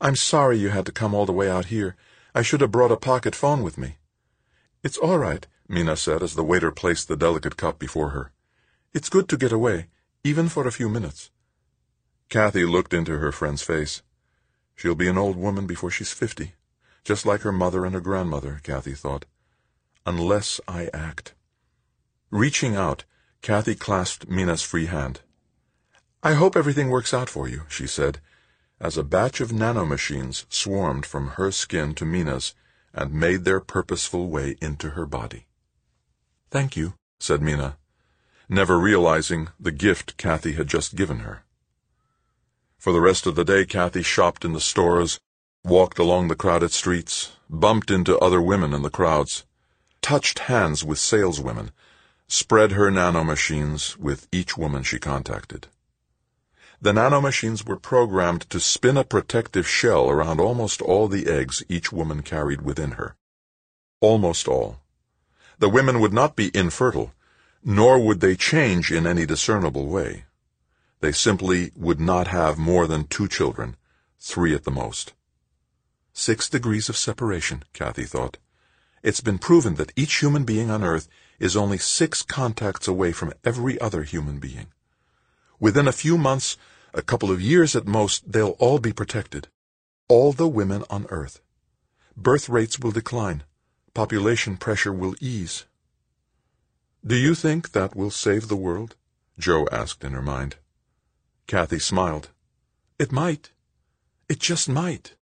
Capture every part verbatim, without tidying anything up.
I'm sorry you had to come all the way out here. I should have brought a pocket phone with me. It's all right, Mina said as the waiter placed the delicate cup before her. It's good to get away, even for a few minutes. Kathy looked into her friend's face. She'll be an old woman before she's fifty, just like her mother and her grandmother, Kathy thought. Unless I act. Reaching out, Kathy clasped Mina's free hand. I hope everything works out for you, she said, as a batch of nanomachines swarmed from her skin to Mina's and made their purposeful way into her body. Thank you, said Mina, never realizing the gift Kathy had just given her. For the rest of the day, Kathy shopped in the stores, walked along the crowded streets, bumped into other women in the crowds, touched hands with saleswomen, spread her nanomachines with each woman she contacted. The nanomachines were programmed to spin a protective shell around almost all the eggs each woman carried within her. Almost all. The women would not be infertile, nor would they change in any discernible way. They simply would not have more than two children, three at the most. Six degrees of separation, Kathy thought. It's been proven that each human being on Earth is only six contacts away from every other human being. Within a few months, a couple of years at most, they'll all be protected. All the women on Earth. Birth rates will decline. Population pressure will ease. Do you think that will save the world? Jo asked in her mind. Kathy smiled. It might. It just might.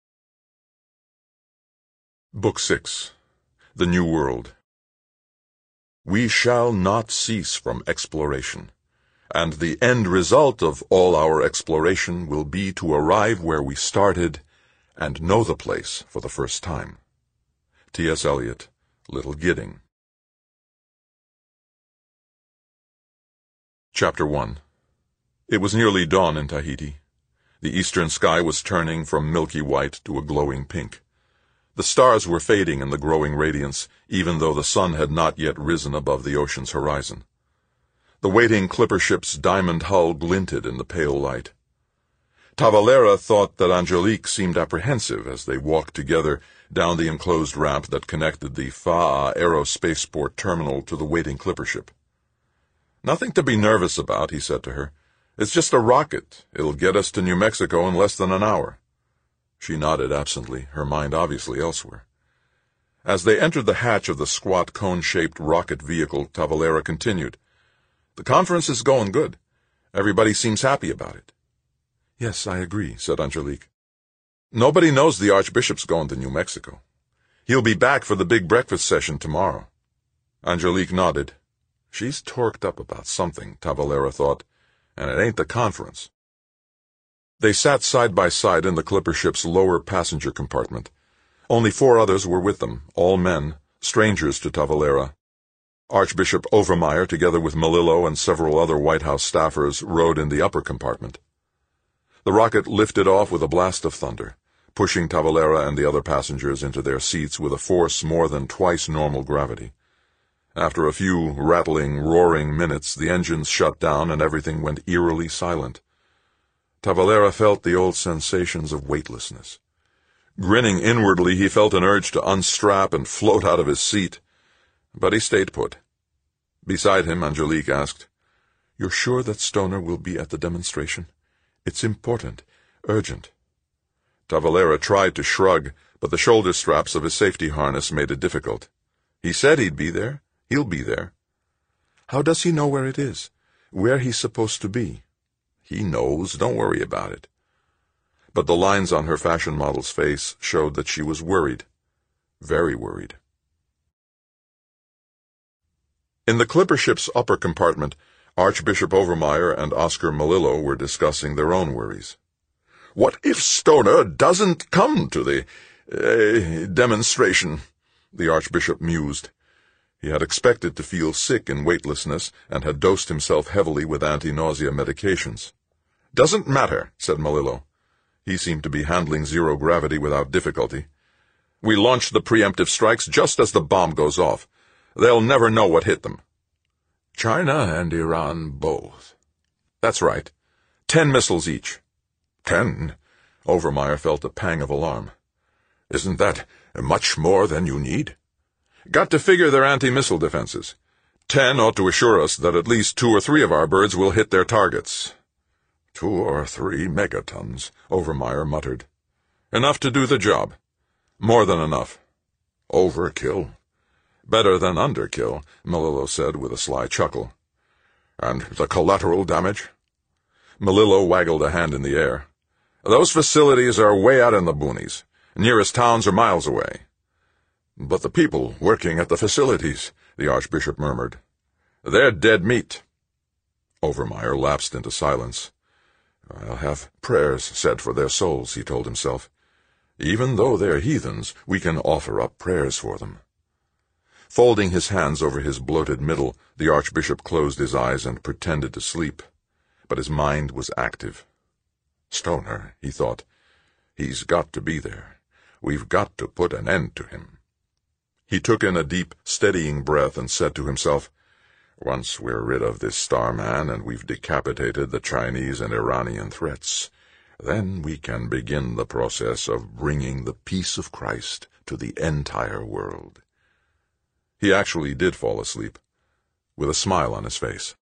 Book six. The New World. We shall not cease from exploration, and the end result of all our exploration will be to arrive where we started and know the place for the first time. T S Eliot, Little Gidding. Chapter one. It was nearly dawn in Tahiti. The eastern sky was turning from milky white to a glowing pink. The stars were fading in the growing radiance, even though the sun had not yet risen above the ocean's horizon. The waiting clipper ship's diamond hull glinted in the pale light. Tavalera thought that Angelique seemed apprehensive as they walked together down the enclosed ramp that connected the Fa'a Aerospaceport terminal to the waiting clipper ship. Nothing to be nervous about, he said to her. It's just a rocket. It'll get us to New Mexico in less than an hour. She nodded absently, her mind obviously elsewhere. As they entered the hatch of the squat cone-shaped rocket vehicle, Tavalera continued. The conference is going good. Everybody seems happy about it. Yes, I agree, said Angelique. Nobody knows the Archbishop's going to New Mexico. He'll be back for the big breakfast session tomorrow. Angelique nodded. She's torqued up about something, Tavalera thought, and it ain't the conference. They sat side by side in the clipper ship's lower passenger compartment. Only four others were with them, all men, strangers to Tavalera. Archbishop Overmeyer, together with Melillo and several other White House staffers, rode in the upper compartment. The rocket lifted off with a blast of thunder, pushing Tavalera and the other passengers into their seats with a force more than twice normal gravity. After a few rattling, roaring minutes, the engines shut down and everything went eerily silent. Tavalera felt the old sensations of weightlessness. Grinning inwardly, he felt an urge to unstrap and float out of his seat. But he stayed put. Beside him, Angelique asked, You're sure that Stoner will be at the demonstration? It's important, urgent. Tavalera tried to shrug, but the shoulder straps of his safety harness made it difficult. He said he'd be there. He'll be there. How does he know where it is? Where he's supposed to be? He knows. Don't worry about it. But the lines on her fashion model's face showed that she was worried. Very worried. In the clipper ship's upper compartment, Archbishop Overmeyer and Oscar Melillo were discussing their own worries. What if Stoner doesn't come to the uh, demonstration? The Archbishop mused. He had expected to feel sick in weightlessness and had dosed himself heavily with anti-nausea medications. Doesn't matter, said Melillo. He seemed to be handling zero gravity without difficulty. We launch the preemptive strikes just as the bomb goes off. They'll never know what hit them. China and Iran both. That's right. Ten missiles each. Ten? Overmeyer felt a pang of alarm. Isn't that much more than you need? Got to figure their anti-missile defenses. Ten ought to assure us that at least two or three of our birds will hit their targets. Two or three megatons, Overmeyer muttered. Enough to do the job. More than enough. Overkill. Better than underkill, Melillo said with a sly chuckle. And the collateral damage? Melillo waggled a hand in the air. Those facilities are way out in the boonies. Nearest towns are miles away. But the people working at the facilities, the Archbishop murmured. They're dead meat. Overmeyer lapsed into silence. I'll have prayers said for their souls, he told himself. Even though they're heathens, we can offer up prayers for them. Folding his hands over his bloated middle, the Archbishop closed his eyes and pretended to sleep. But his mind was active. Stoner, he thought. He's got to be there. We've got to put an end to him. He took in a deep, steadying breath and said to himself, Once we're rid of this Starman and we've decapitated the Chinese and Iranian threats, then we can begin the process of bringing the peace of Christ to the entire world. He actually did fall asleep, with a smile on his face.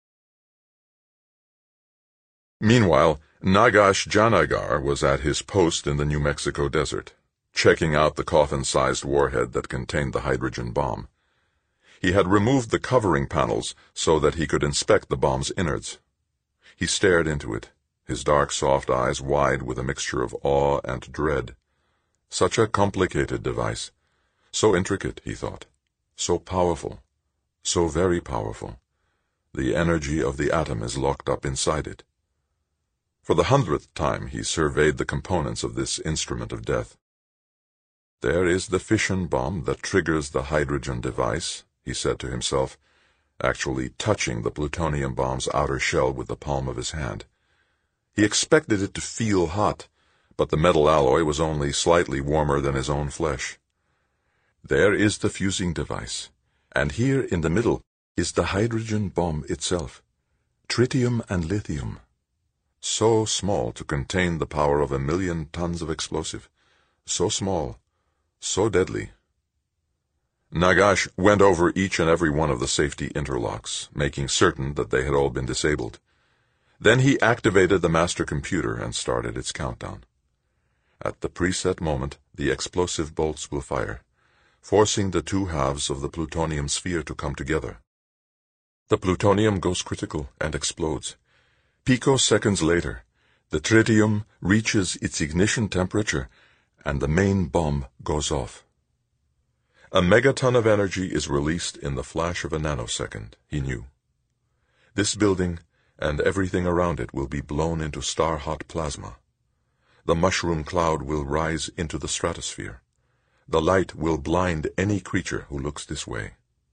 Meanwhile, Nagash Janagar was at his post in the New Mexico desert, checking out the coffin-sized warhead that contained the hydrogen bomb. He had removed the covering panels so that he could inspect the bomb's innards. He stared into it, his dark, soft eyes wide with a mixture of awe and dread. Such a complicated device. So intricate, he thought. So powerful. So very powerful. The energy of the atom is locked up inside it. For the hundredth time he surveyed the components of this instrument of death. There is the fission bomb that triggers the hydrogen device, he said to himself, actually touching the plutonium bomb's outer shell with the palm of his hand. He expected it to feel hot, but the metal alloy was only slightly warmer than his own flesh. There is the fusing device, and here in the middle is the hydrogen bomb itself, tritium and lithium. So small to contain the power of a million tons of explosive. So small, so deadly. Nagash went over each and every one of the safety interlocks, making certain that they had all been disabled. Then he activated the master computer and started its countdown. At the preset moment, the explosive bolts will fire, forcing the two halves of the plutonium sphere to come together. The plutonium goes critical and explodes. Picoseconds later, the tritium reaches its ignition temperature, and the main bomb goes off. A megaton of energy is released in the flash of a nanosecond, he knew. This building and everything around it will be blown into star-hot plasma. The mushroom cloud will rise into the stratosphere. The light will blind any creature who looks this way.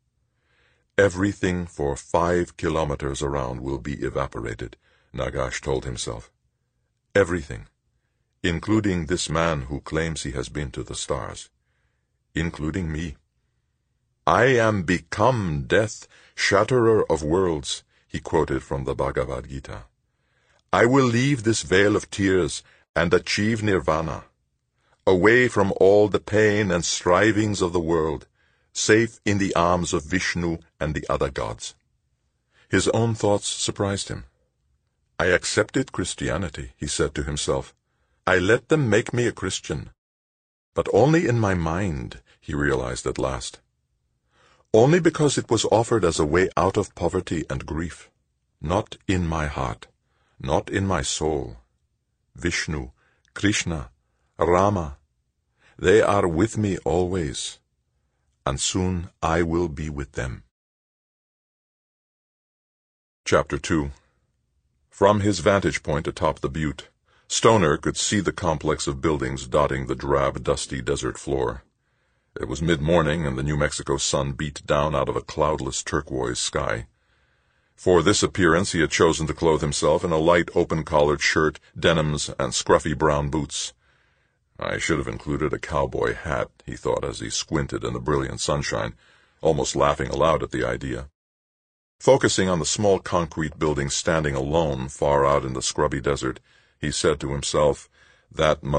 Everything for five kilometers around will be evaporated, Nagash told himself. Everything, including this man who claims he has been to the stars, including me. I am become death, shatterer of worlds, he quoted from the Bhagavad Gita. I will leave this vale of tears and achieve nirvana, away from all the pain and strivings of the world, safe in the arms of Vishnu and the other gods. His own thoughts surprised him. I accepted Christianity, he said to himself. I let them make me a Christian. But only in my mind, he realized at last. Only because it was offered as a way out of poverty and grief. Not in my heart, not in my soul. Vishnu, Krishna, Rama, they are with me always, and soon I will be with them. Chapter two. From his vantage point atop the butte, Stoner could see the complex of buildings dotting the drab, dusty desert floor. It was mid-morning, and the New Mexico sun beat down out of a cloudless turquoise sky. For this appearance he had chosen to clothe himself in a light open-collared shirt, denims, and scruffy brown boots. I should have included a cowboy hat, he thought as he squinted in the brilliant sunshine, almost laughing aloud at the idea. Focusing on the small concrete building standing alone far out in the scrubby desert, he said to himself, That